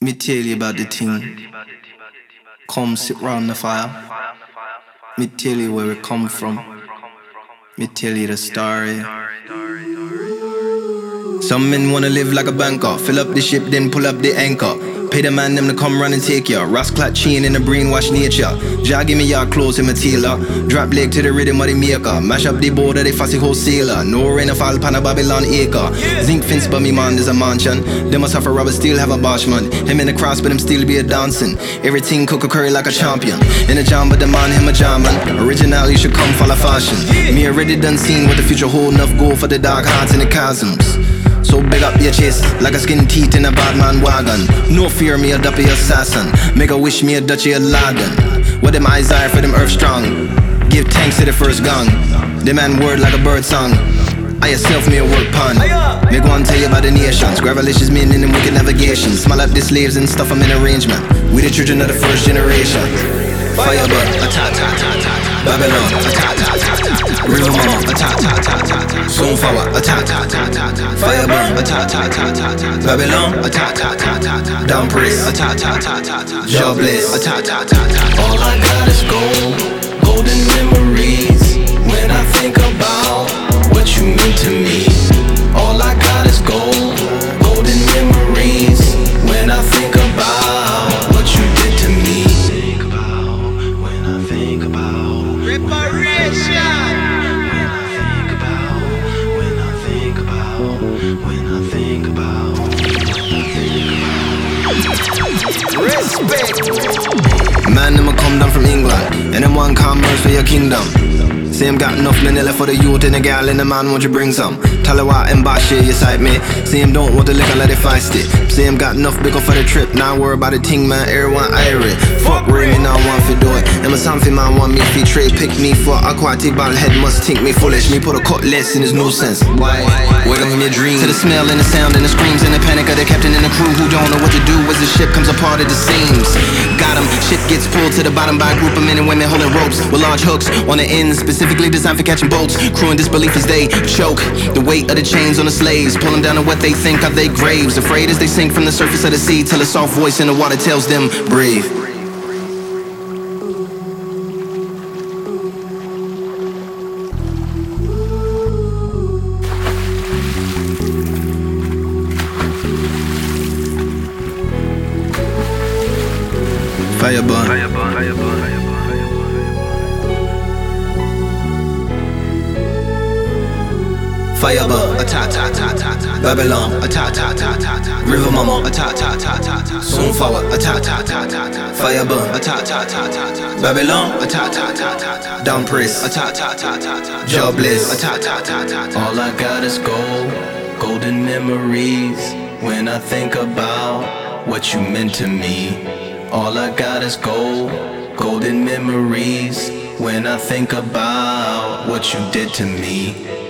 Me tell you about the thing. Come sit round the fire. Me tell you where we come from. Me tell you the story. Some men wanna live like a banker. Fill up the ship, then pull up the anchor. Pay the man them to come run and take ya. Rasclat chain in the brainwash nature. Jah give me your clothes in my tailor. Drop leg to the rhythm of the maker. Mash up the border, they fussy wholesaler. No rain or fall pan a Babylon acre. Zinc fence but me man is a mansion. Them must have a rubber still have a bashman. Him in the cross but him still be a dancing. Everything cook a curry like a champion. In a jam but the man him a jamman. Original you should come follow fashion. Me already done seen what the future hold. Enough go for the dark hearts and the chasms. So big up your chest, like a skin teeth in a bad man wagon. No fear me a duppy assassin. Make a wish me a duchy a laden. What them eyes are for them earth strong. Give thanks to the first gong. The man word like a bird song. I yourself me a work pun. Me go and tell you about the nations. Gravelicious men in them wicked navigation. Smell up the slaves and stuff them in arrangement. We the children of the first generation. Firebird, a ta ta ta ta. Babylon, a ta ta ta ta. River Mama, a ta ta ta ta. Sunflower, a ta ta ta ta. Firebird, a ta ta ta ta. Babylon, a ta ta ta ta. Down Praise, a ta ta ta ta. Jobless, a ta ta ta ta. All I got is gold, golden memories. When I think about what you mean to me, all I got is gold, golden memories. When I think about what you did to me. Man, them a come down from England, and them want commerce for your kingdom. Say him got enough money left for the youth and the gal and the man, won't you bring some? Talawa and Bashi, you sight me. Say him don't want the liquor, let it feisty. Say him got enough bigger for the trip. Now worry about the thing, man, everyone irie. Fuck worry me, now want to do it. Them a something man want me if he trade. Pick me for aquatic ball head, must think me foolish. Me put a cutlass in his nuisance. Why? Wake up in your dreams. To the smell and the sound and the screams and the panic of the captain and the crew who don't know what to do as the ship comes apart at the seams. Got him, shit gets pulled to the bottom by a group of men and women holding ropes with large hooks on the ends, specifically designed for catching boats. Crew in disbelief as they choke the weight of the chains on the slaves, pull them down to what they think are their graves. Afraid as they sink from the surface of the sea, till a soft voice in the water tells them, breathe. Firebird. Firebird, a ta ta ta ta ta. Babylon, a ta ta ta ta ta. River Mama, a ta ta ta ta ta. Sunflower, a ta ta ta ta ta. Firebird, a ta ta ta ta ta. Babylon, a ta ta ta ta ta. Down Praise, a ta ta ta ta ta. Jobless, a ta ta ta ta ta. All I got is gold, golden memories. When I think about what you meant to me. All I got is gold, golden memories. When I think about what you did to me.